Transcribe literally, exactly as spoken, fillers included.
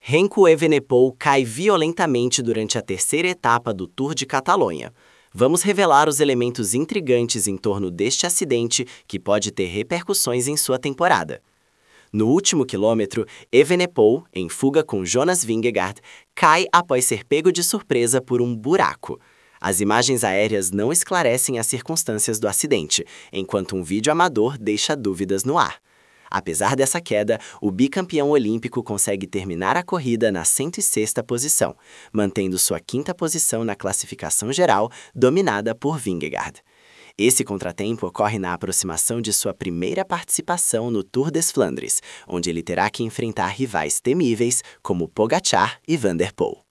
Remco Evenepoel cai violentamente durante a terceira etapa do Tour de Catalonha. Vamos revelar os elementos intrigantes em torno deste acidente que pode ter repercussões em sua temporada. No último quilômetro, Evenepoel, em fuga com Jonas Vingegaard, cai após ser pego de surpresa por um buraco. As imagens aéreas não esclarecem as circunstâncias do acidente, enquanto um vídeo amador deixa dúvidas no ar. Apesar dessa queda, o bicampeão olímpico consegue terminar a corrida na cento e sexta posição, mantendo sua quinta posição na classificação geral, dominada por Vingegaard. Esse contratempo ocorre na aproximação de sua primeira participação no Tour des Flandres, onde ele terá que enfrentar rivais temíveis como Pogačar e Van der Poel.